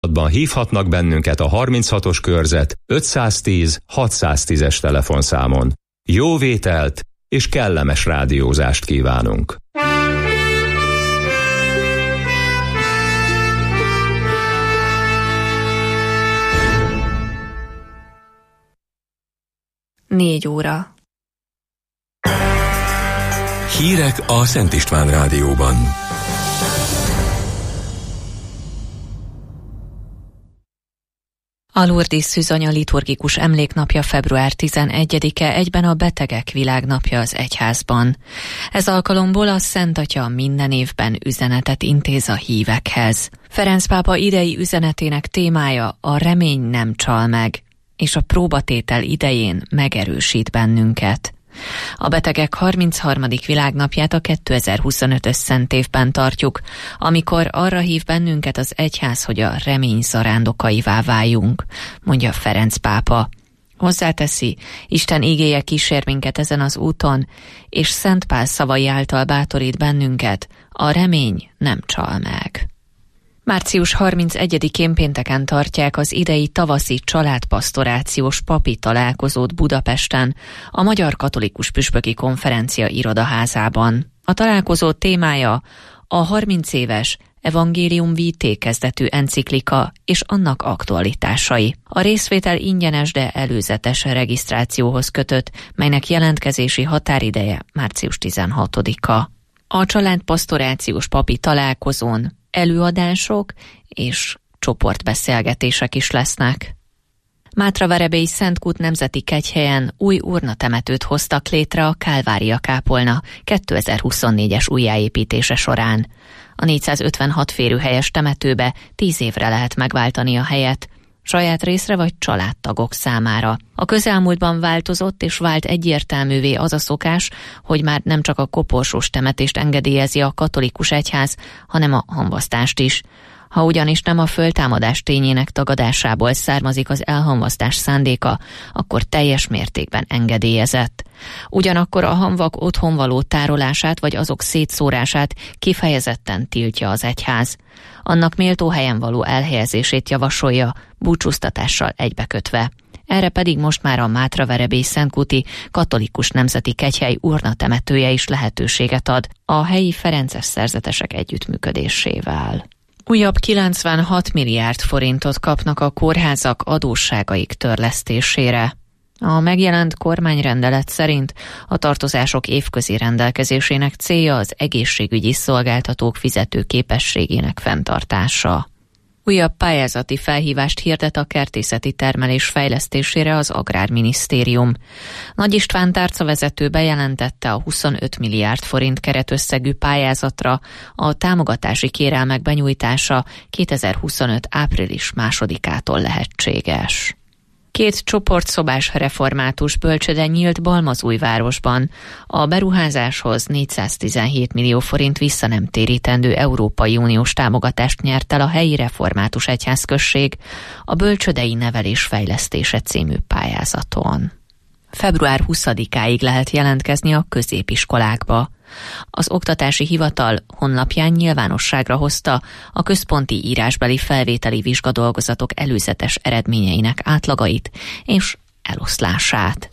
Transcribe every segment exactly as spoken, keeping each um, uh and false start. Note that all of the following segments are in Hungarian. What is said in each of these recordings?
Hívhatnak bennünket a harminchatos körzet ötszáztíz hatszáztízes telefonszámon. Jó vételt és kellemes rádiózást kívánunk! Négy óra. Hírek a Szent István Rádióban. A Lourdes Szűzanya liturgikus emléknapja február tizenegyedike, egyben a Betegek Világnapja az egyházban. Ez alkalomból a Szent Atya minden évben üzenetet intéz a hívekhez. Ferenc pápa idei üzenetének témája a remény nem csal meg, és a próbatétel idején megerősít bennünket. A betegek harmincharmadik világnapját a kétezer-huszonötös szent évben tartjuk, amikor arra hív bennünket az egyház, hogy a remény zarándokaivá váljunk, mondja Ferenc pápa. Hozzáteszi, Isten igéje kísér minket ezen az úton, és Szent Pál szavai által bátorít bennünket, a remény nem csal meg. március harmincegyedikén pénteken tartják az idei tavaszi családpasztorációs papi találkozót Budapesten, a Magyar Katolikus Püspöki Konferencia irodaházában. A találkozó témája a harminc éves Evangelium Vitae kezdetű enciklika és annak aktualitásai. A részvétel ingyenes, de előzetes regisztrációhoz kötött, melynek jelentkezési határideje március tizenhatodika. A családpasztorációs papi találkozón előadások és csoportbeszélgetések is lesznek. Mátraverebélyi Szentkút nemzeti kegyhelyen új urnatemetőt hoztak létre a Kálvária kápolna kétezer-huszonnégyes újjáépítése során. A négyszázötvenhat férőhelyes temetőbe tíz évre lehet megváltani a helyet, saját részre vagy családtagok számára. A közelmúltban változott és vált egyértelművé az a szokás, hogy már nem csak a koporsós temetést engedélyezi a katolikus egyház, hanem a hamvasztást is. Ha ugyanis nem a föltámadás tényének tagadásából származik az elhamvasztás szándéka, akkor teljes mértékben engedélyezett. Ugyanakkor a hamvak otthonvaló tárolását vagy azok szétszórását kifejezetten tiltja az egyház. Annak méltó helyen való elhelyezését javasolja, búcsúztatással egybekötve. Erre pedig most már a Mátraverebély Szentkúti Katolikus Nemzeti Kegyhely urnatemetője is lehetőséget ad a helyi ferences szerzetesek együttműködésével. Újabb kilencvenhat milliárd forintot kapnak a kórházak adósságaik törlesztésére. A megjelent kormányrendelet szerint a tartozások évközi rendelkezésének célja az egészségügyi szolgáltatók fizetőképességének fenntartása. Újabb pályázati felhívást hirdet a kertészeti termelés fejlesztésére az Agrárminisztérium. Nagy István tárcavezető bejelentette a huszonöt milliárd forint keretösszegű pályázatra, a támogatási kérelmek benyújtása kétezer-huszonöt április másodikától lehetséges. Két csoportszobás református bölcsőde nyílt Balmazújvárosban. A beruházáshoz négyszáztizenhét millió forint visszanemtérítendő Európai Uniós támogatást nyert el a helyi református egyházközség a Bölcsődei Nevelés Fejlesztése című pályázaton. február huszadikáig lehet jelentkezni a középiskolákba. Az Oktatási Hivatal honlapján nyilvánosságra hozta a központi írásbeli felvételi vizsgadolgozatok előzetes eredményeinek átlagait és eloszlását.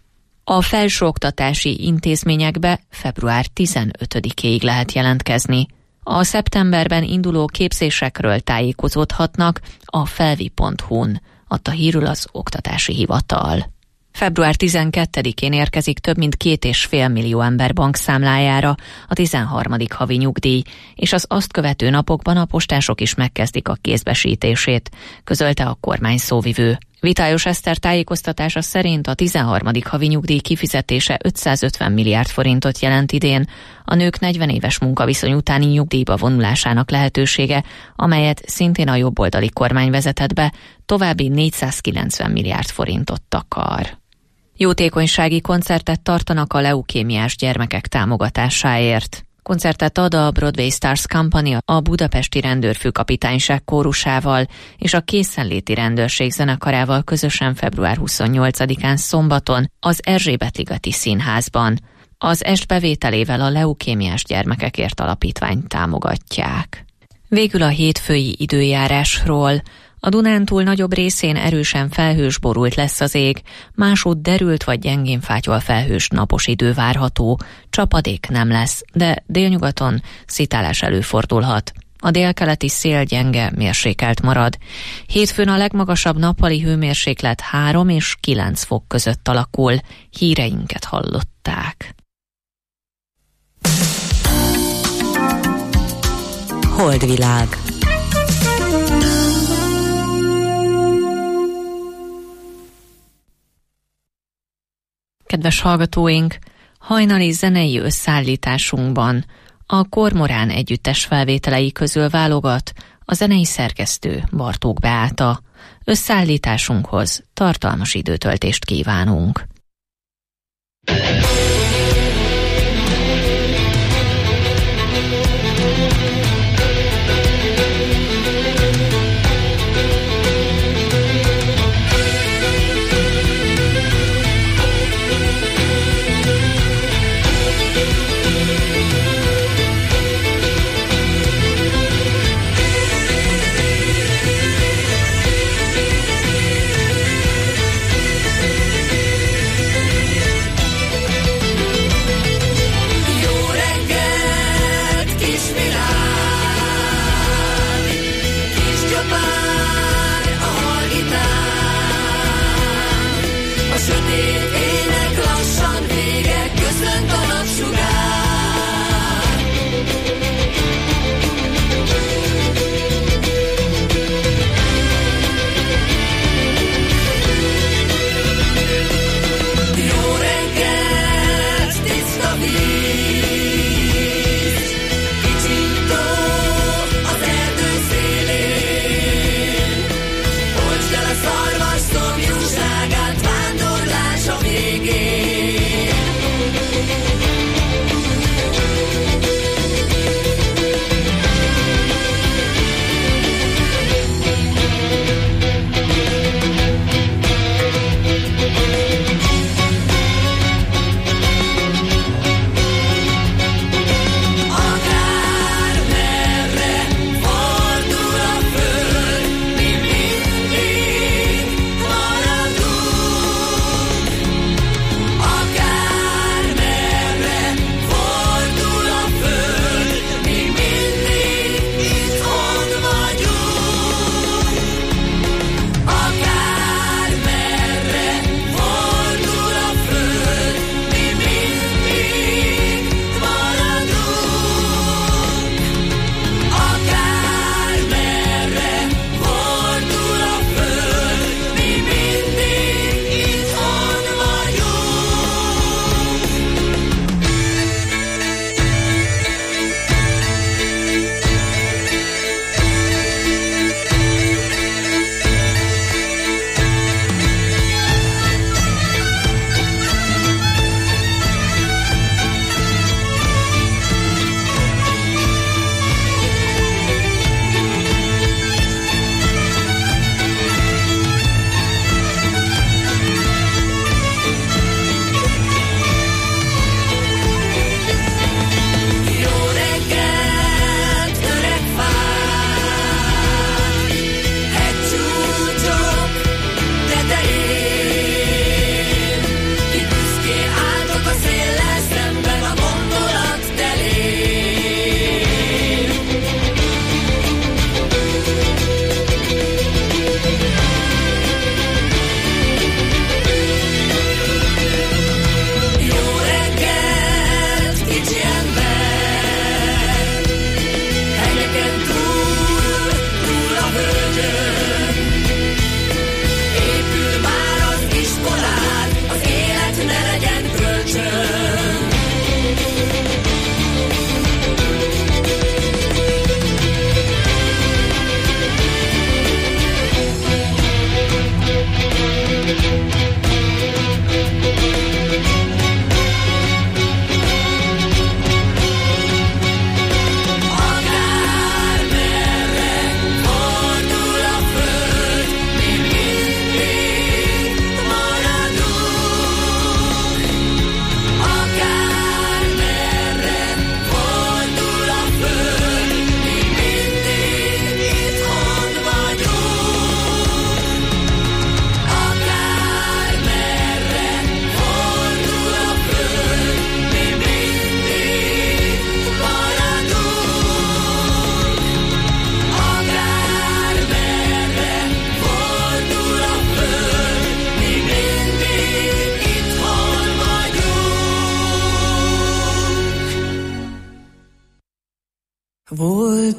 A felsőoktatási intézményekbe február tizenötödikéig lehet jelentkezni. A szeptemberben induló képzésekről tájékozódhatnak a felvi pont hu-n, adta hírül az Oktatási Hivatal. február tizenkettedikén érkezik több mint két és fél millió ember bankszámlájára a tizenharmadik havi nyugdíj, és az azt követő napokban a postások is megkezdik a kézbesítését, közölte a kormány szóvivő. Vitályos Eszter tájékoztatása szerint a tizenharmadik havi nyugdíj kifizetése ötszázötven milliárd forintot jelent idén, a nők negyven éves munkaviszony utáni nyugdíjba vonulásának lehetősége, amelyet szintén a jobboldali kormány vezetett be, további négyszázkilencven milliárd forintot takar. Jótékonysági koncertet tartanak a leukémiás gyermekek támogatásáért. Koncertet ad a Broadway Stars Company a budapesti rendőrfőkapitányság kórusával és a készenléti rendőrség zenekarával közösen február huszonnyolcadikán szombaton az Erzsébet-ligeti Színházban. Az est bevételével a Leukémiás Gyermekekért Alapítványt támogatják. Végül a hétfői időjárásról. A Dunántúl nagyobb részén erősen felhős borult lesz az ég, másút derült vagy gyengén fátyol felhős napos idő várható, csapadék nem lesz, de délnyugaton szitálás előfordulhat. A délkeleti szél gyenge, mérsékelt marad. Hétfőn a legmagasabb nappali hőmérséklet három és kilenc fok között alakul. Híreinket hallották. Holdvilág. Kedves hallgatóink, hajnali zenei összeállításunkban a Kormorán együttes felvételei közül válogat a zenei szerkesztő Bartók Beáta. Összeállításunkhoz tartalmas időtöltést kívánunk.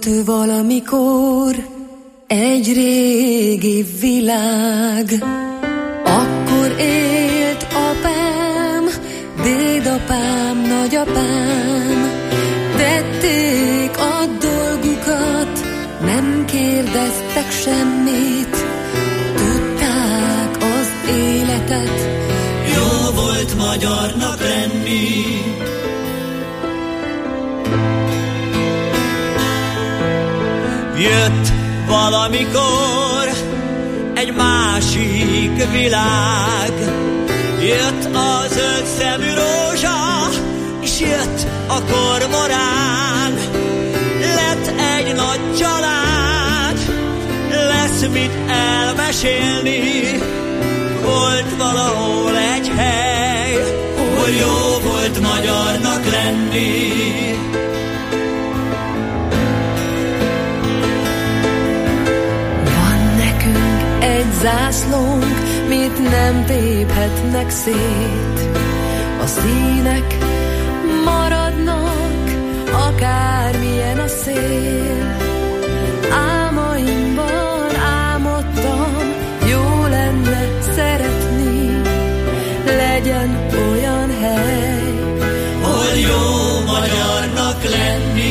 Volt valamikor egy régi világ, akkor élt apám, dédapám, nagyapám, tették a dolgukat, nem kérdeztek semmit, tudták az életet, jó volt magyarnak lenni. Jött valamikor egy másik világ, jött a zöld szemű rózsa, és jött a kormorán. Lett egy nagy család, lesz mit elmesélni. Volt valahol egy hely, hol jó volt magyarnak lenni. Egy zászlónk, mit nem téphetnek szét. A színek maradnak, akármilyen a szél. Álmaimban álmodtam, jó lenne szeretni, legyen olyan hely, hol jó magyarnak lenni.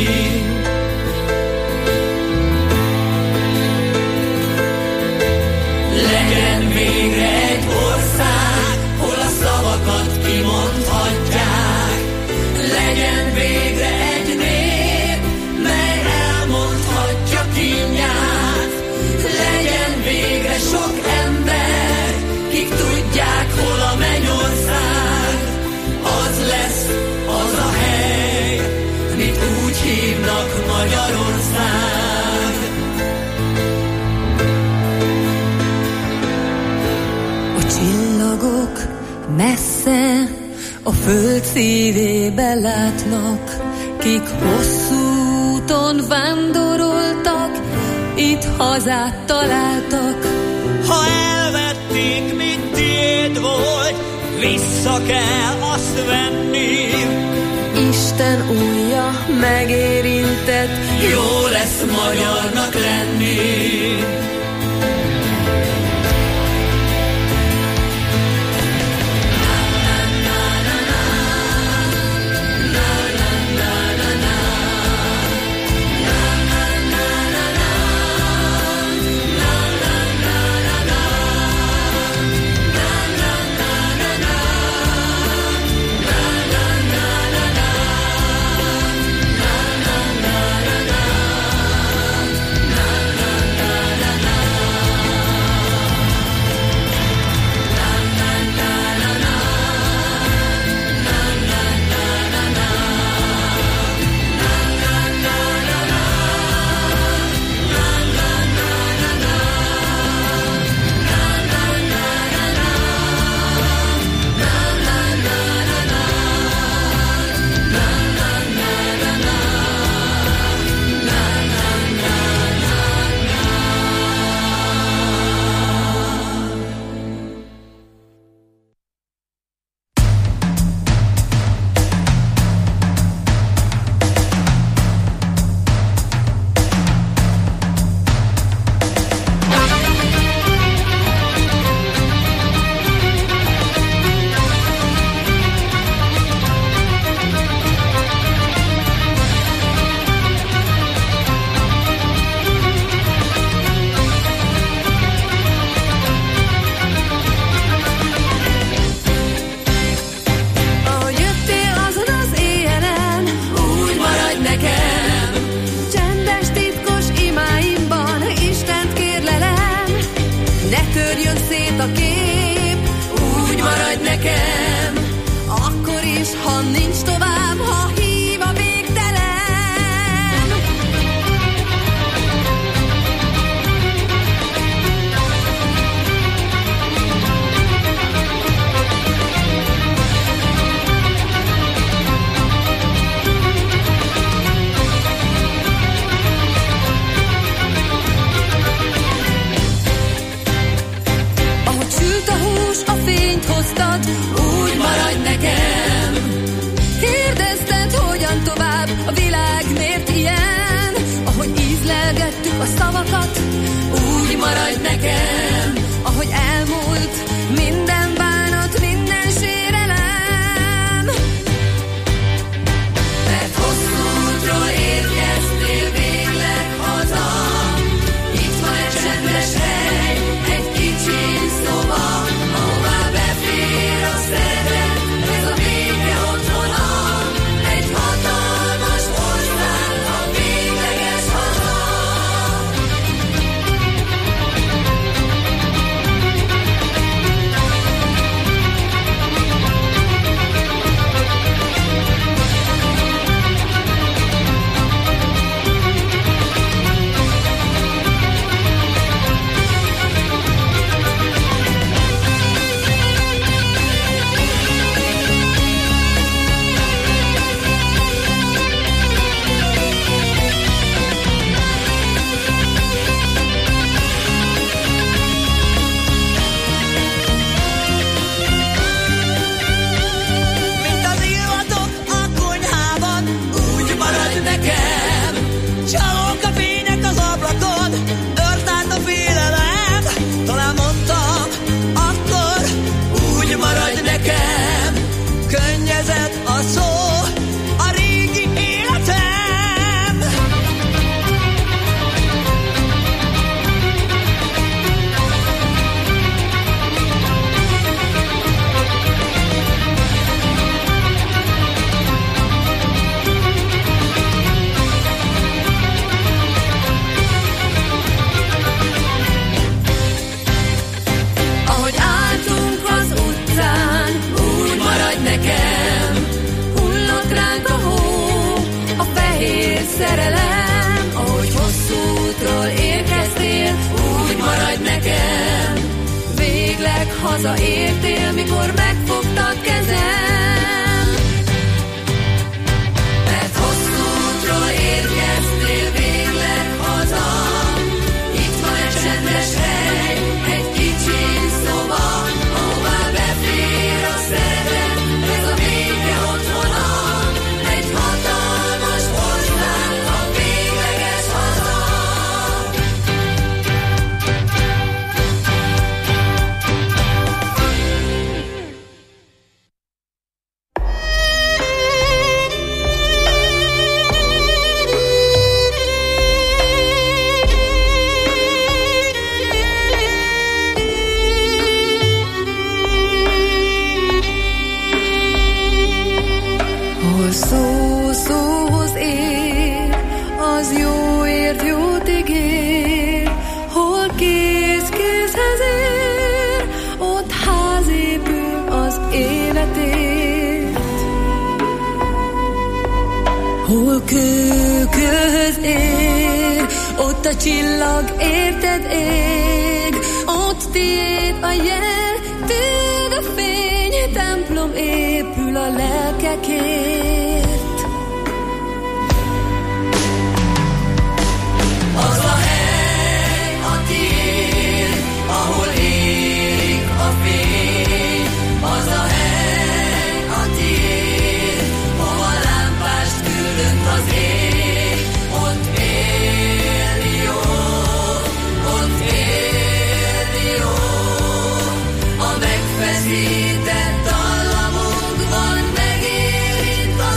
Legyen végre egy ország, hol a szavakat kimondhatják. Legyen végre egy nép, mely elmondhatja kínját. Legyen végre sok ember, kik tudják, hol a mennyország. Az lesz az a hely, mit úgy hívnak Magyarország. Csillagok messze a föld szívébe látnak, kik hosszú úton vándoroltak, itt hazát találtak. Ha elvették, mint tiéd volt, vissza kell azt venni. Isten ujja megérintett, jó lesz magyarnak lenni. a fényt hoztad, úgy maradj nekem. maradj nekem, ahogy elmúlt minden bánat, minden sérelem. Mert hosszú útról érkeztél végleg haza, itt van egy csendes hely, egy kicsi szoba, ahová befér a szeretet, ez a béke otthona, egy hatalmas ország, a végleges haza. Mint az illatok a konyhában, úgy maradj nekem. Csalók a fények az ablakon, tört át a félelem. Talán mondtam, akkor úgy maradj nekem. Könnyezett a szó, a régi életem. Ahogy álltunk az utcán, úgy maradj nekem. Hullott ránk a hó, a fehér szerelem. Ahogy hosszú útról érkeztél, úgy maradj nekem. Végleg hazaértél, mikor megfogtad kezem. Mert hosszú útról érkeztél végleg haza, itt van egy csendes hely, egy kicsi szoba, ahová befér a szeretet, ez a béke otthona, egy hatalmas ország, a végleges haza. Hol szó szóhoz ér, az jóért jót ígér, hol kéz kézhez ér, ott ház épül az életért. Hol kő kőhöz ér, ott a csillag érted ég, ott tiéd a jel, tiéd a fény, templom épül a lelkekért. Az a hely a tiéd, ahol ég a fény, az a hely a tiéd, hova lámpást küldött az ég, ott élni jó, ott élni jó, a megfeszített dallamokban megérint a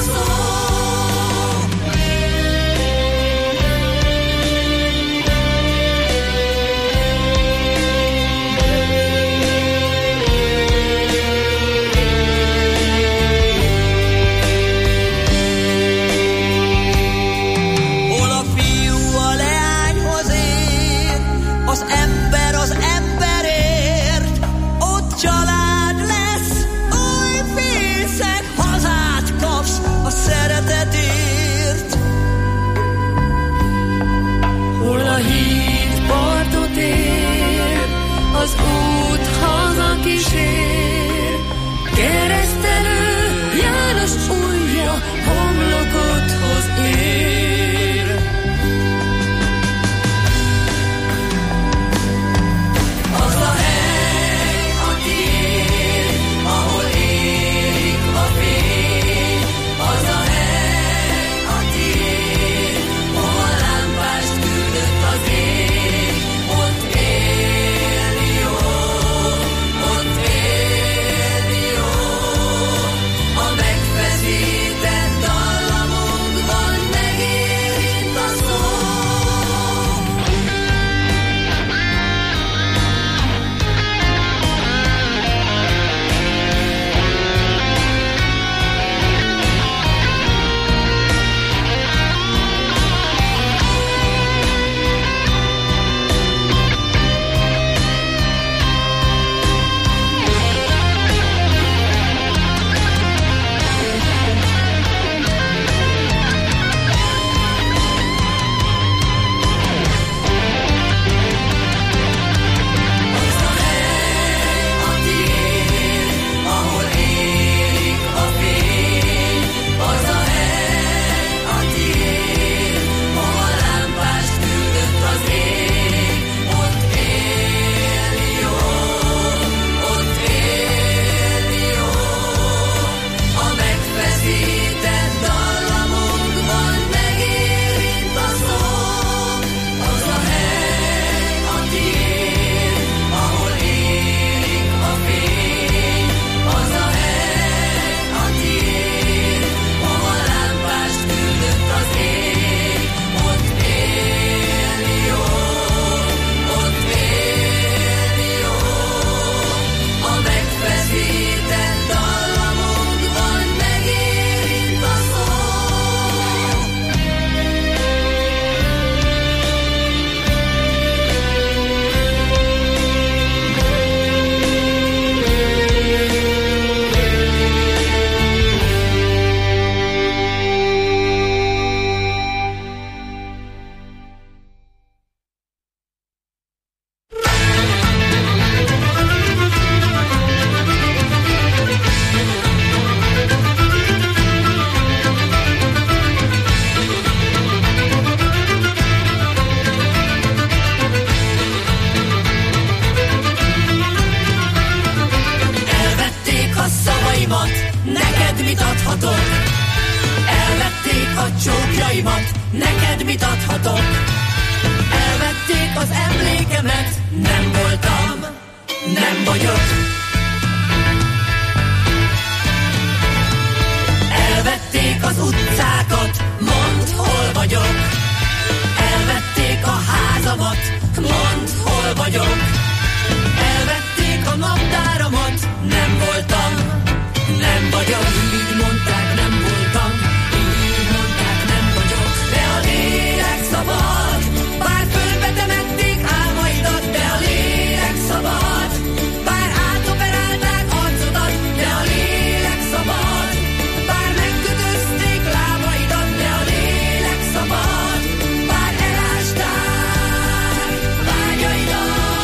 adhatok? Elvették a csókjaimat, neked mit adhatok? Elvették az emlékemet, nem voltam, nem vagyok. Elvették az utcákat, mondd, hol vagyok. Elvették a házamat, mondd, hol vagyok. Elvették a naptáramat, nem voltam, nem vagyok. Így mondták, nem voltam, így mondták, nem vagyok. De a lélek szabad, bár földbe temették álmaidat, de a lélek szabad, bár átoperálták arcodat, de a lélek szabad, bár megkötözték lábaidat, de a lélek szabad, bár elásták vágyaidat.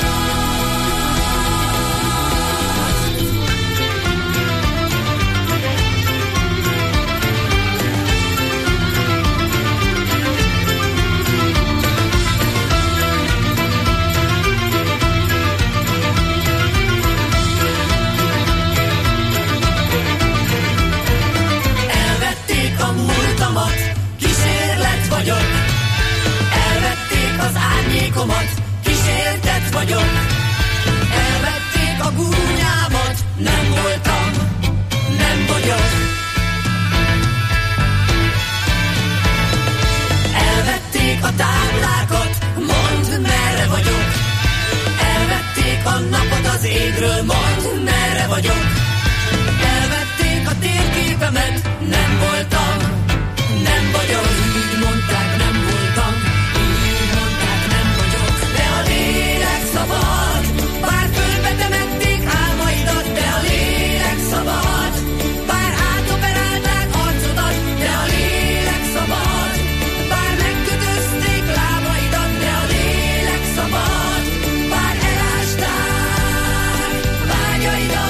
Elvették a múltamat, kísérlet vagyok. Elvették az árnyékomat, kísértet vagyok. Elvették a gúnyámat, nem voltam, nem vagyok. Elvették a táblákat, mondd, merre vagyok. Elvették a napot az égről, mondd, merre vagyok. Elvették a térképemet, nem voltam, nem vagyok. Így mondták, nem voltam, így mondták, nem vagyok. De a lélek szabad, bár földbe temették álmaidat, de a lélek szabad, bár átoperálták arcodat, de a lélek szabad, bár megkötözték lábaidat, de a lélek szabad, bár elásták vágyaidat.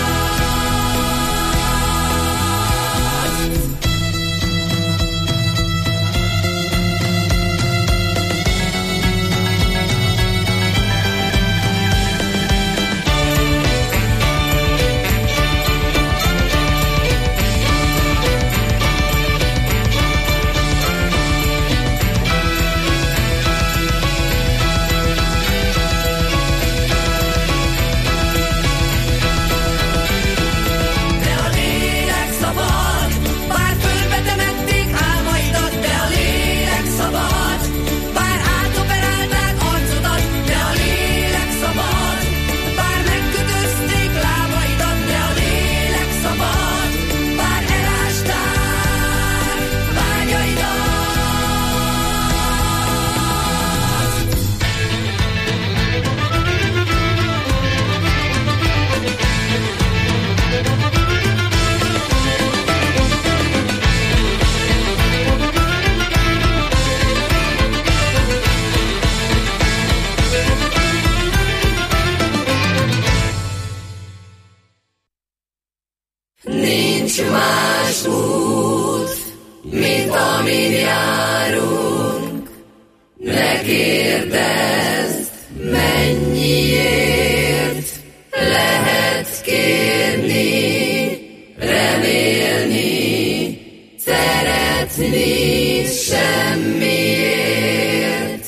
De a lélek szabad, bár földbe temették álmaidat, de a lélek szabad, bár átoperálták arcodat, de a lélek szabad, bár megkötözték lábaidat, de a lélek szabad, bár elásták vágyaidat. Nincs más út, mint amin járunk. Ne kérdezd, mennyiért. Lehet kérni, remélni, szeretni semmiért.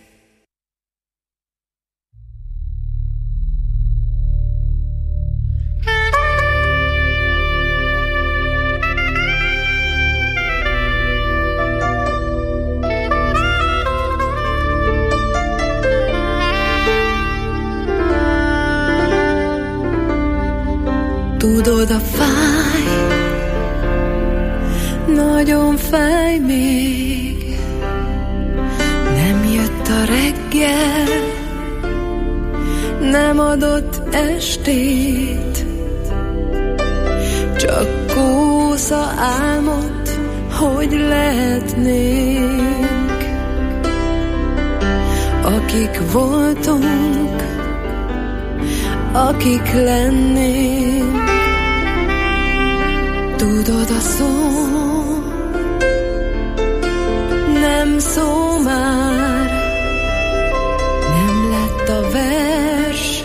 Tudod, a fáj, nagyon fáj még. Nem jött a reggel, nem adott estét, csak kósza álmot, hogy lehetnénk, akik voltunk, akik lennénk. Tudod, a szó nem szó már, nem lett a vers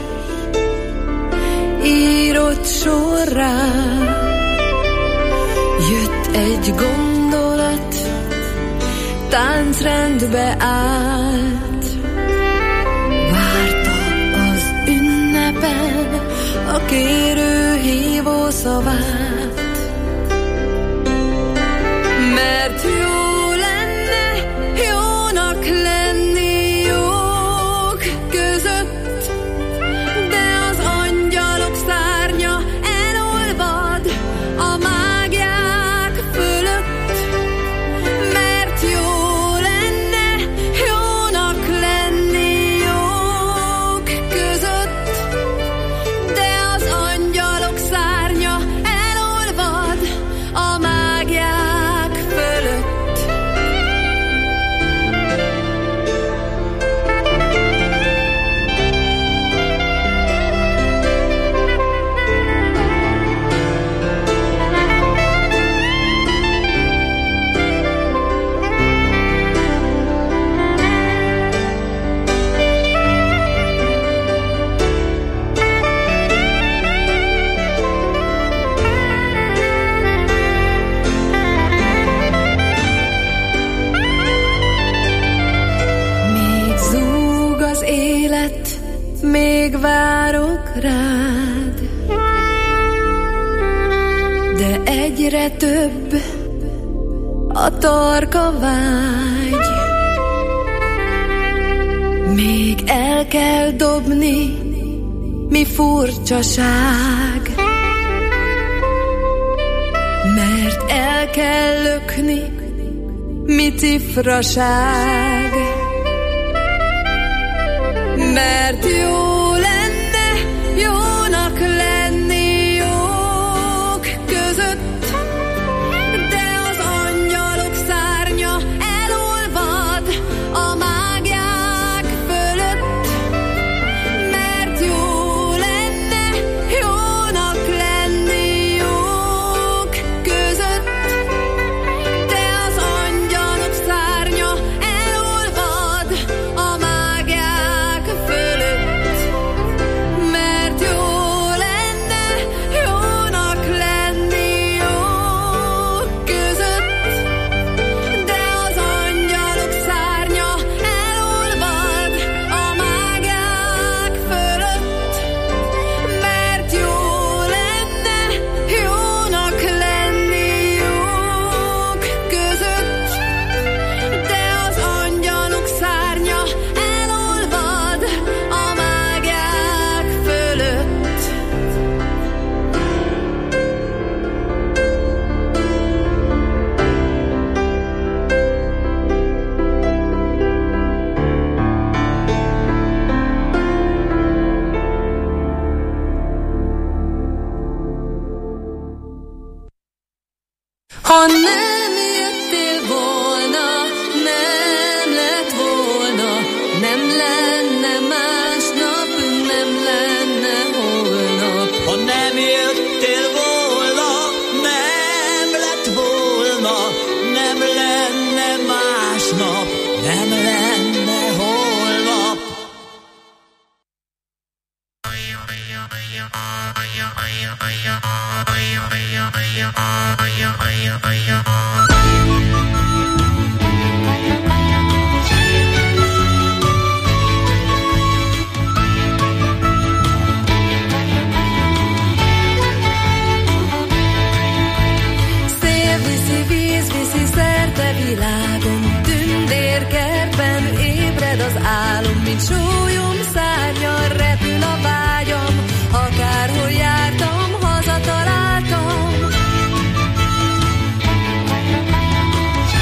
írott sorrá. Jött Egy gondolat táncrendbe állt, várta az ünnepen a kérő hívó szavát, mert jó lenne jónak lenni jók között, de az angyalok szárnya elolvad a mágiák fölött, mert jó lenne jónak lenni jók között, de az angyalok szárnya elolvad a mágiák fölött. Még zúg az élet, még várok rád, de egyre több a tarka vágy. Még el kell dobni, mi furcsaság, mert el kell lökni, mi cifraság, mert jó lenne jónak lenni jók között, de az angyalok szárnya elolvad a mágiák fölött, mert jó lenne jónak lenni jók között, de az angyalok szárnya elolvad a mágiák fölött, mert jó lenne jónak lenni jók között, de az angyalok szárnya elolvad a mágiák fölött, mert jó lenne jónak lenni jók között, de az angyalok szárnya elolvad a mágiák fölött. Ha nem jöttél volna, nem lett volna, nem lenne másnap, nem lenne holnap. Ha nem jöttél volna, nem lett volna, nem lenne másnap, nem lenne holnap. Szél viszi, víz viszi szerte világon, tündérkertben ébred az álom, mint sólyom szárnyal repül a vágyam, akárhol jártam, hazataláltam.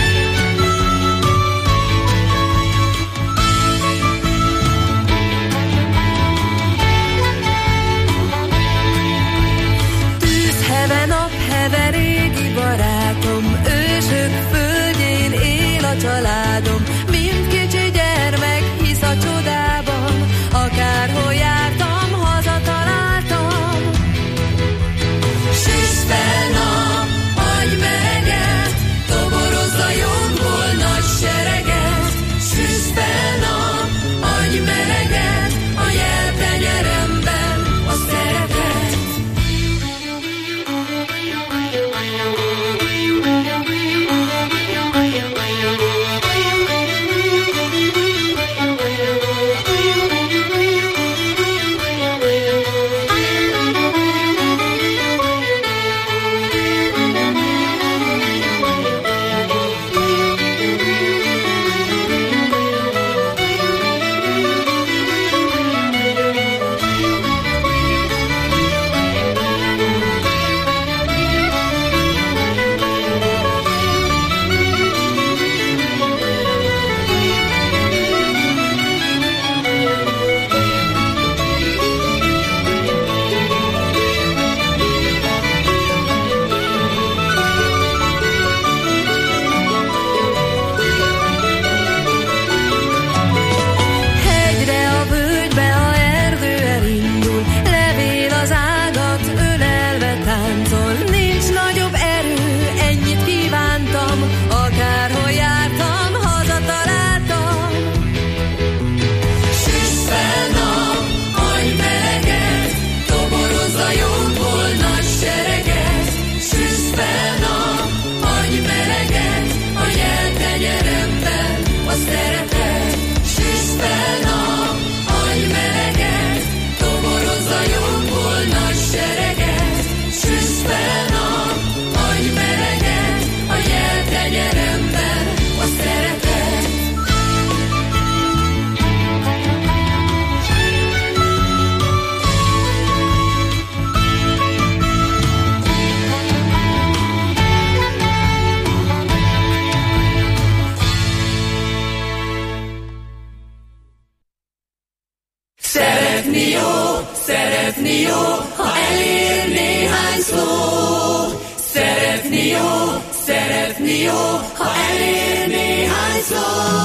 Szeretni jó, ha elér néhány szó. Szeretni jó, szeretni jó, ha elér néhány szó.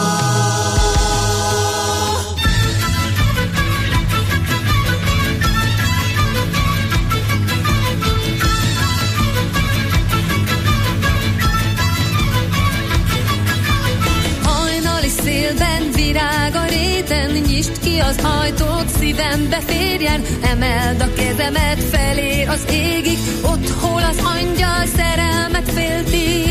Szélben virág a réten, nyisd ki az ajtót, szívembe férjen, emeld a kezemet felé az égig, ott hol az angyal szerelmet félti.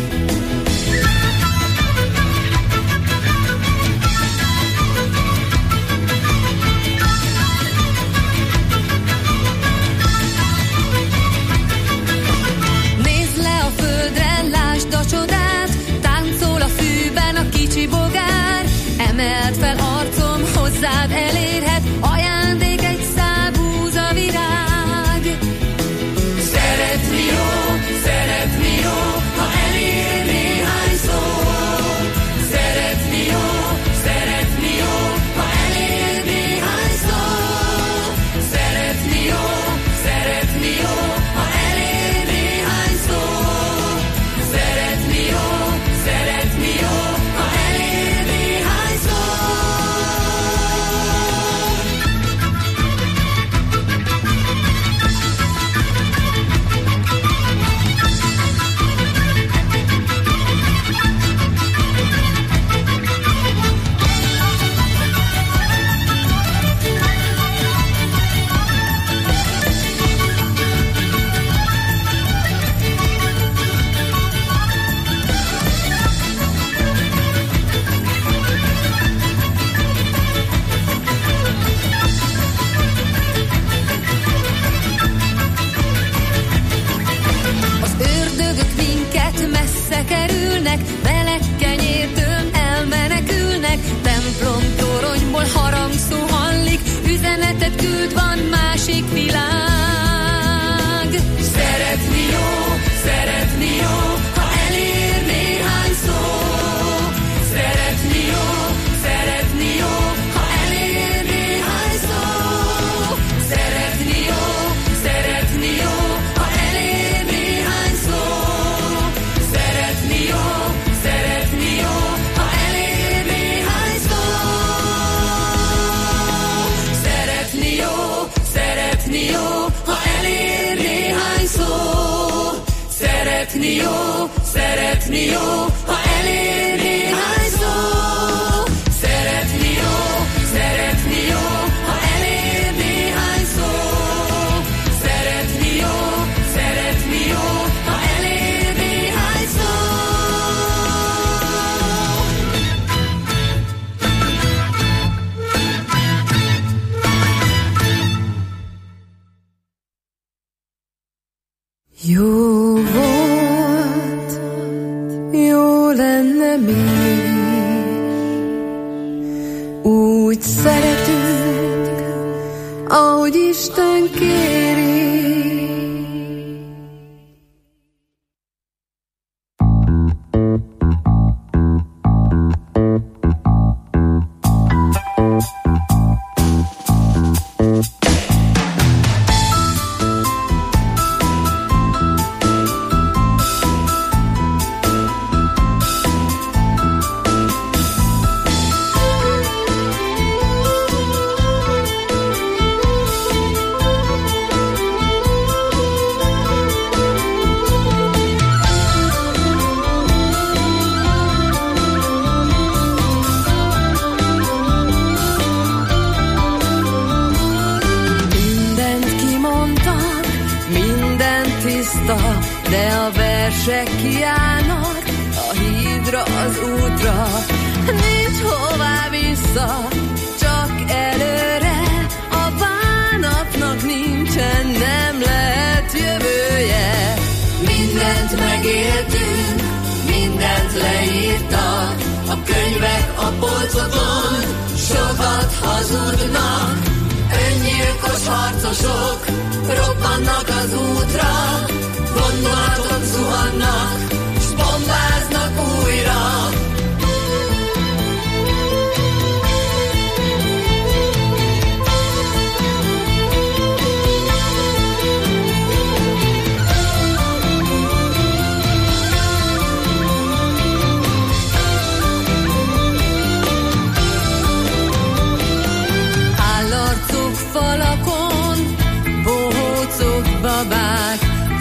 Nézd le a földre, lásd a csodát, táncol a fűben a kicsi bogár, emeld fel arcom, hozzád elérhet, ajándék egy szál búza virág. Szeretni jó, szeretni jó, ha elér néhány szó. Szeretni jó, szeretni jó, ha elér néhány szó. Szeretni jó, szeretni jó, ha elér néhány szó. Szeretni jó, szeretni jó, ha elér néhány szó. Az ördögök minket messze kerülnek, meleg kenyértől elmenekülnek, templom toronyból harangszó hallik, üzenetet küld, van másik világ. Szeretni jó, szeretni jó, ha elér néhány szó. Szeretni jó, szeretni jó, ha elér néhány szó. Szeretni jó, szeretni jó, ha elér néhány szó. Szeretni jó, szeretni jó, ha elér néhány szó. Szeretni jó, szeretni jó, ha elér néhány szó. Szeretni jó, szeretni jó, ha elér néhány szó. Szeretni jó, szeretni jó, ha elér néhány szó. Szeretni jó, szeretni jó, ha elér néhány szó. Jó volt, jó lenne még, úgy szeretünk, ahogy Isten kéri. De a versek kiállnak a hídra, az útra, nincs hová vissza, csak előre. A bánatnak nincsen, nem lehet jövője. Mindent megéltünk, mindent leírtak, a könyvek a polcokon sokat hazudnak. Öngyilkos harcosok robbannak az útra, gondolatok zuhannak, s bombáznak újra.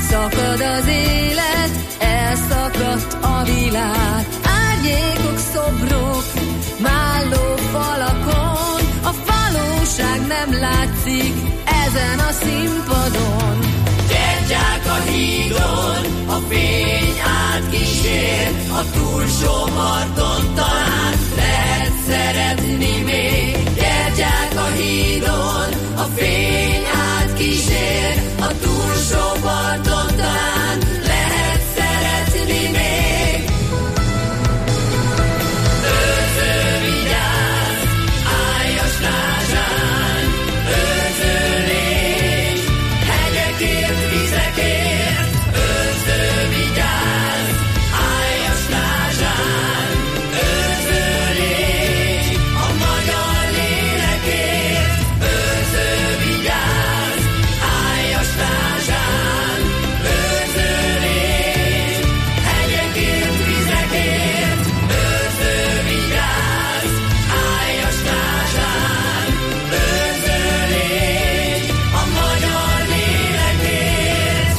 szakad az élet, elszakadt a világ. Árnyékok, szobrok, málló falakon, a valóság nem látszik ezen a színpadon. Gyertyák a hídon, a fény átkísér, a túlsó parton talán lehet szeretni még. Gyertyák a hídon, a fény átkísér, a túlsó parton talán lehet szeretni még. Őrző vigyázz, állj a strázsán, őrző légy, hegyekért, vizekért. Őrző vigyázz, állj a strázsán, őrző légy, a magyar lélekért. Őrző vigyázz, állj a strázsán, őrző légy, hegyekért, vizekért. Őrző vigyázz, állj a strázsán, őrző légy, a magyar lélekért.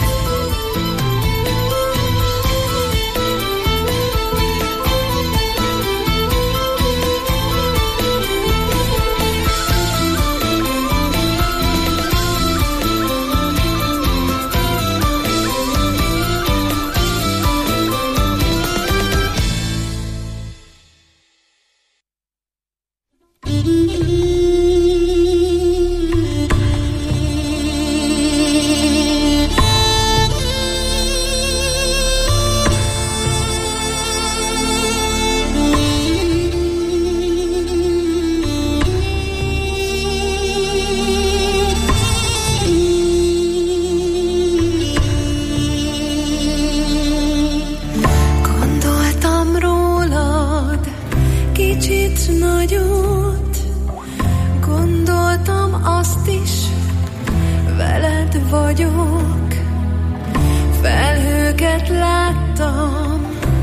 Gondoltam rólad kicsit nagyot, gondoltam azt is, veled vagyok. Felhőket láttam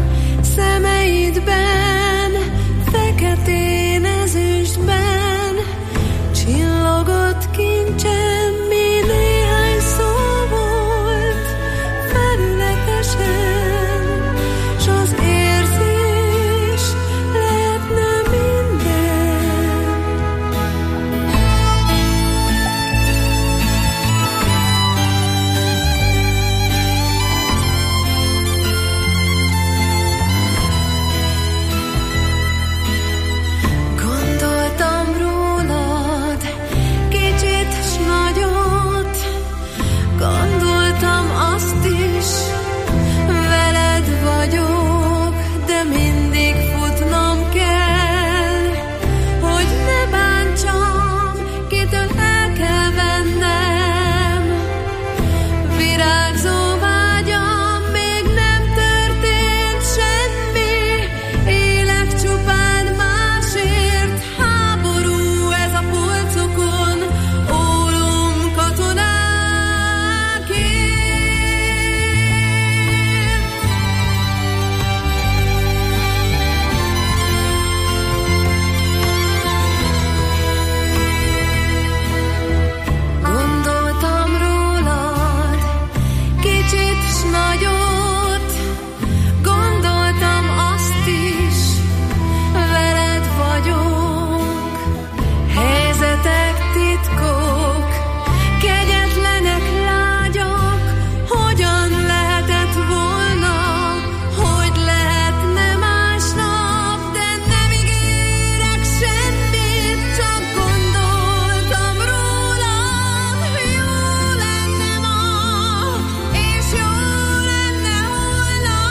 szemeidben, feketén ezüstben, csillogott kincsem, mi néhány szó volt, felületesen, s az érzés lehetne minden. Gondoltam rólad kicsit s nagyot, gondoltam azt is, veled vagyok, de mindig futnom kell, hogy ne bántsam, kitől el kell vennem. Virágzó vágyam, még nem történt semmi, élek csupán másért. Háború ez a polcokon, ólom katonákért. Gondoltam rólad kicsit s nagyot, gondoltam azt is, veled vagyok. Helyzetek, titkok, kegyetlenek, lágyak, hogyan lehetett volna, hogy lehetne másnap, de nem ígérek semmit, csak gondoltam rólad. Jó lenne ma, és jó lenne holnap.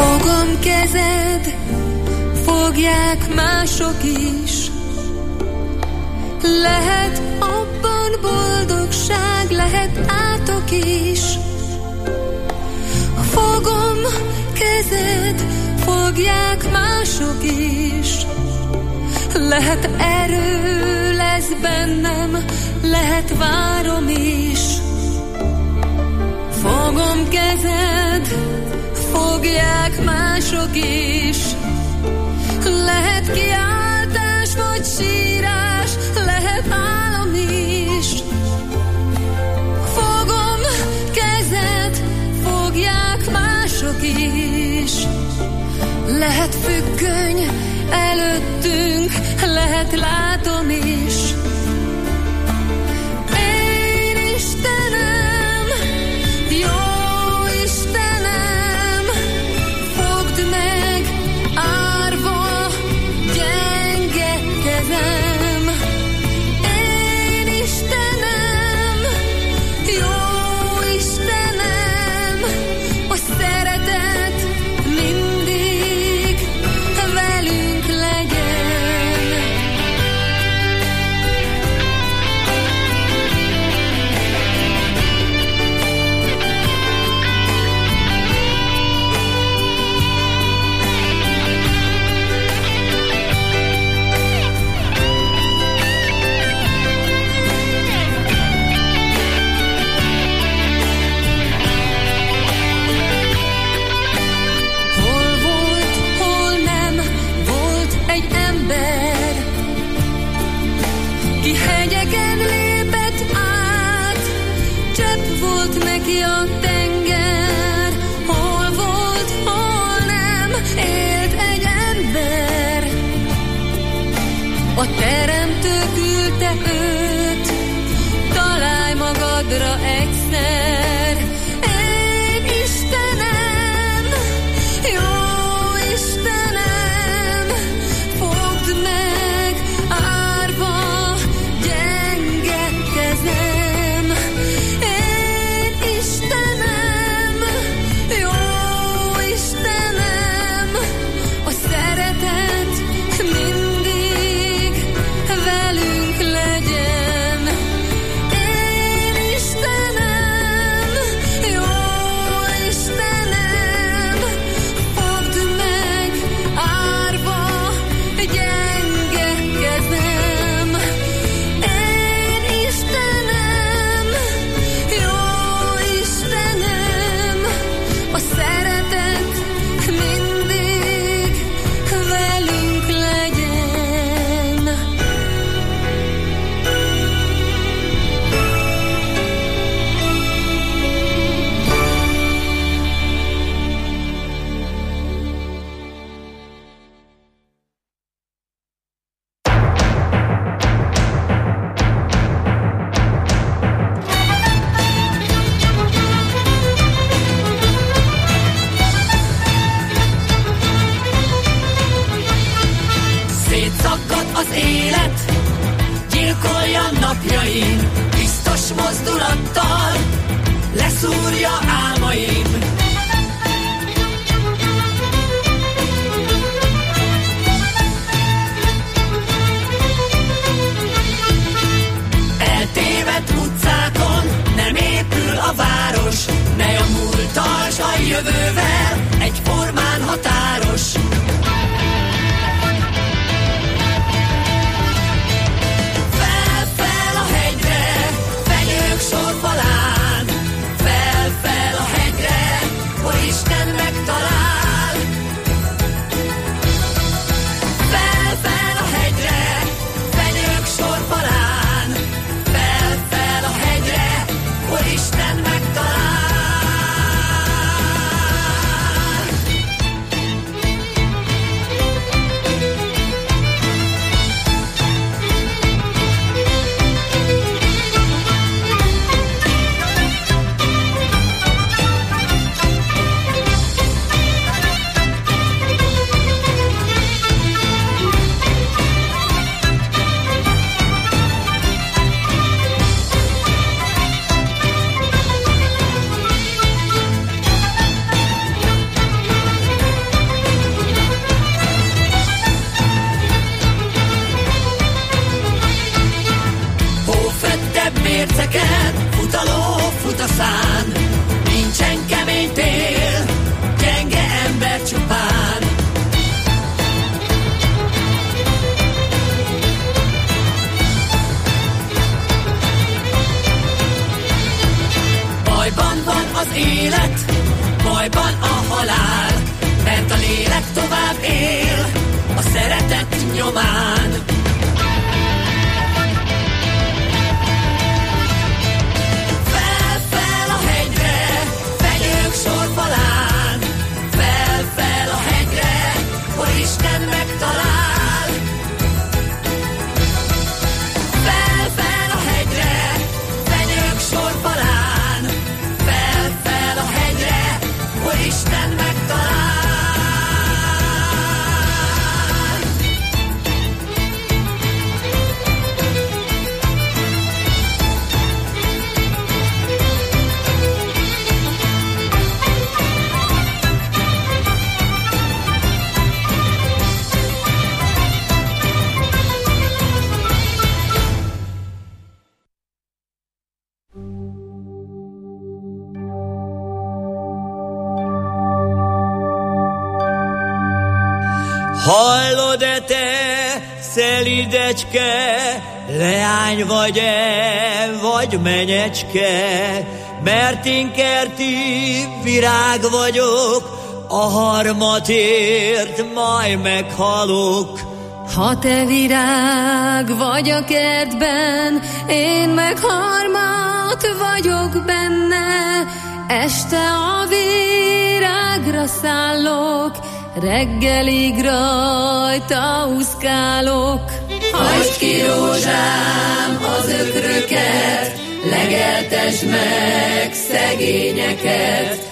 Fogom kezed, fogják mások is, lehet abban boldogság, lehet átok is. Fogom kezed, fogják mások is. Lehet erő lesz bennem, lehet várom is. Fogom kezed, fogják mások is. Lehet kiáltás vagy sírás, lehet álom is. Fogom kezed, fogják mások is. Lehet függöny előttünk, lehet látom is. Én Istenem, jó Istenem, fogd meg árva gyenge kezem. Én Istenem, jó Istenem, a szeretet mindig velünk legyen. Hol volt, hol nem volt egy ember, ki hegyeken lépett át, csepp volt neki a tenger. Hol volt, hol nem élt egy ember, a teremtő küldte őt, találj magadra egyszer. Én Istenem, jó Istenem, fogd meg árva gyenge kezem. Én Istenem, jó Istenem, a szeretet mindig velünk legyen. Én Istenem, jó Istenem, fogd meg árva gyenge kezem. Én Istenem, jó Istenem, a szeretet mindig velünk legyen. Szétszakad az élet, gyilkolja napjaim, biztos mozdulattal leszúrja álmaim. Eltévedt utcákon nem épül a város, mely a múlttal s a jövővel egyformán határos. Fel-fel a hegyre, fenyők sorfalán, fel-fel a hegyre, német nyomán. Fel-fel a hegyre, fenyők sorfalán, fel-fel a hegyre, hol Isten megtalál. Fel-fel a hegyre, fenyők sorfalán, fel-fel a hegyre, hol Isten megtalál. Hallod-e te, szelidecske, leány vagy-e, vagy menyecske, mert én kerti virág vagyok, a harmatért majd meghalok. Ha te virág vagy a kertben, én meg harmat vagyok benne, este a virágra szállok, reggelig rajta úszkálok. Hagyd ki, rózsám, az ökröket, legeltesd meg szegényeket,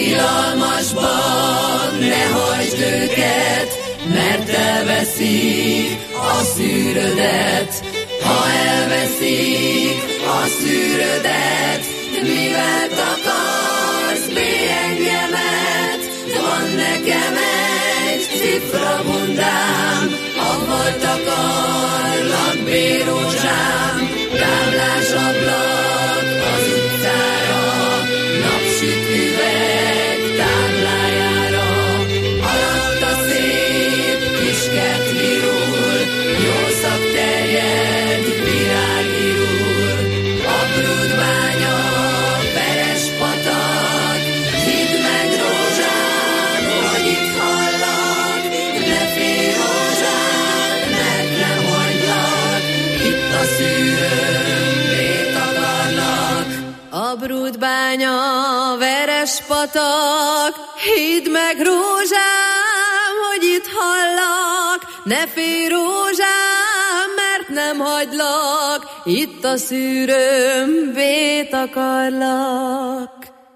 tilalmasban ne hagyd őket, mert elveszik a szűrödet. Ha elveszik a szűrödet, mivel takarsz bélyengemet? Van nekem egy cifrabundám, avval takarlak bérózsám, táblás ablak az utcára, napsüt üveg táblájára. Alatta szép kis kert virul, jól szakterjed virág virul. A Brudbánya, Veres patak, hidd meg rózsám, hogy itt hallak, ne félj rózsám, mert nem hagylak, itt a szűrőmét akarlak. A Brudbánya, Veres patak, hidd meg rózsám, hogy itt hallak, ne félj rózsám, mert nem hagylak, itt a szűrőm, vét akarlak.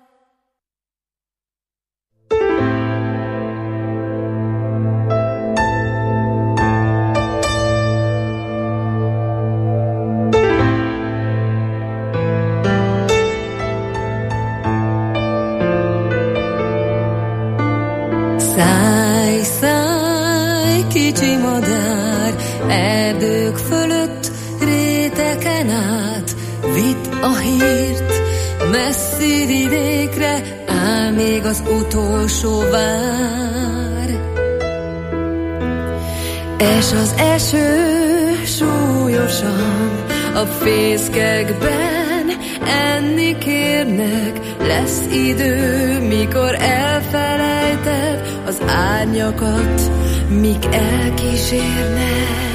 Szállj, szállj, kicsi madár, erdők fölött, réteken át, vidd a hírt, messzi vidékre, áll még az utolsó vár. Es az eső súlyosan, a fészkekben enni kérnek, lesz idő, mikor elfelejted az árnyakat, mik elkísérnek.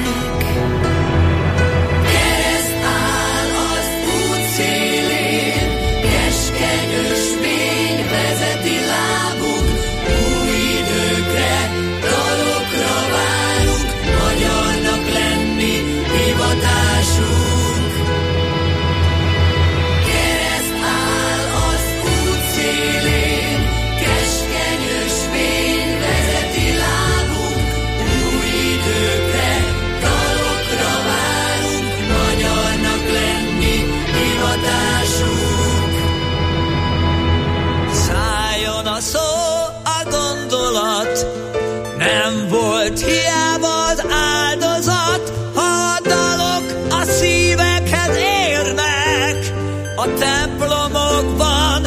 Kereszt áll az út szélén, keskeny ösvény vezeti lábuk, új időkre, dalokra várunk, magyarnak lenni hivatásunk. Kereszt áll az út szélén, keskeny ösvény vezeti lábuk, új időkre, dalokra várunk, magyarnak lenni hivatásunk. Szálljon a szó, a gondolat, nem volt hiába az áldozat, ha a dalok a szívekhez érnek, a templomokban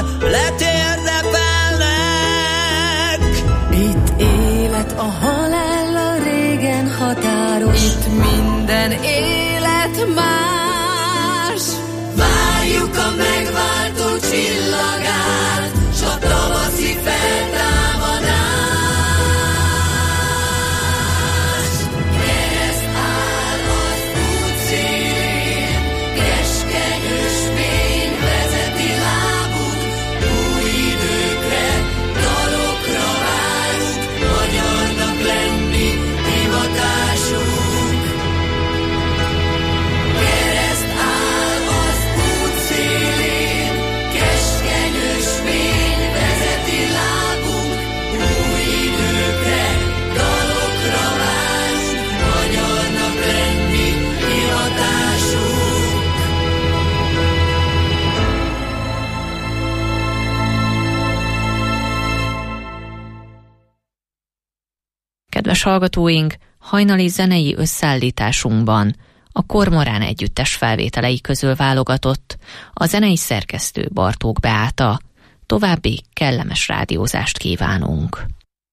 letérnepelnek. Itt élet a halállal régen határos, itt minden élet más. Várjuk a megváltó csillagát, s a tavaszi feltámadást. hallgatóink, hajnali zenei összeállításunkban a Kormorán együttes felvételei közül válogatott, a zenei szerkesztő Bartók Beáta. További kellemes rádiózást kívánunk!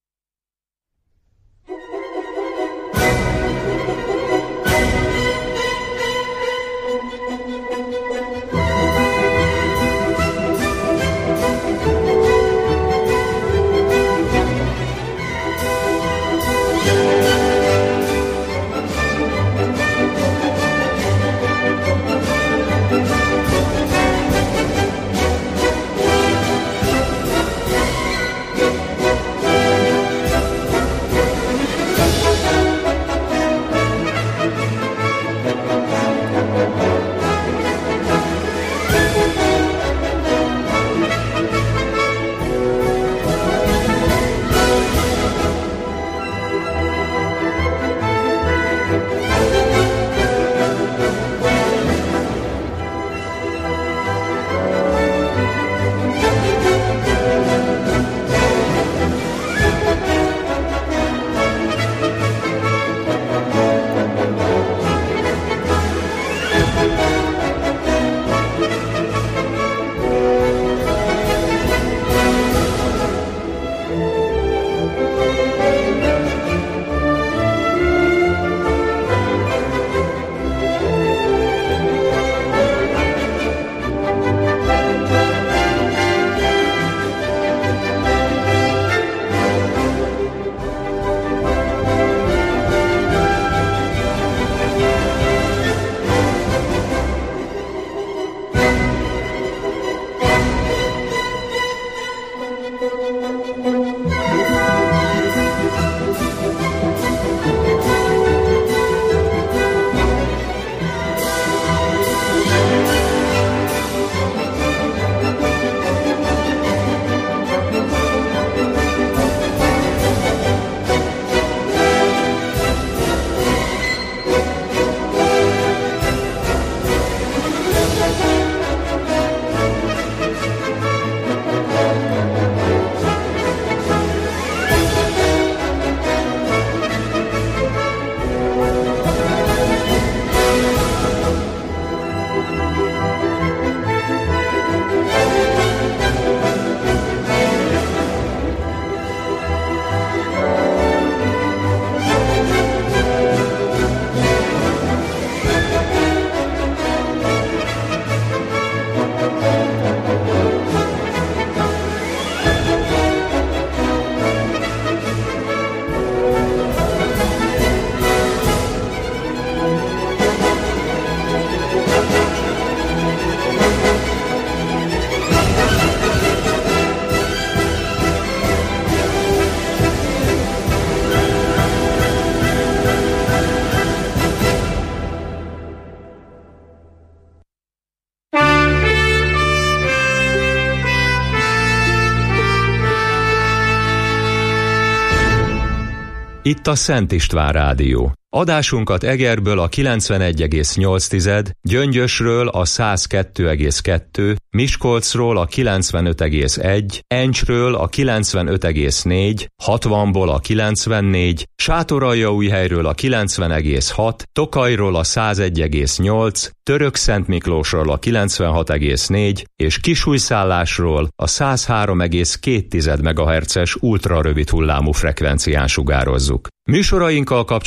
Itt a Szent István Rádió. Adásunkat Egerből a kilencvenegy egész nyolc, Gyöngyösről a száz kettő egész kettő, Miskolcról a kilencvenöt egész egy, Encsről a kilencvenöt egész négy, hatvanból a kilencvennégy, Sátoraljaújhelyről a kilencven egész hat, Tokajról a száz egy egész nyolc, Törökszentmiklósról a kilencvenhat egész négy és Kisújszállásról a száz három egész két megahertzes ultrarövid hullámú frekvencián sugározzuk. Műsorainkkal kapcsolatban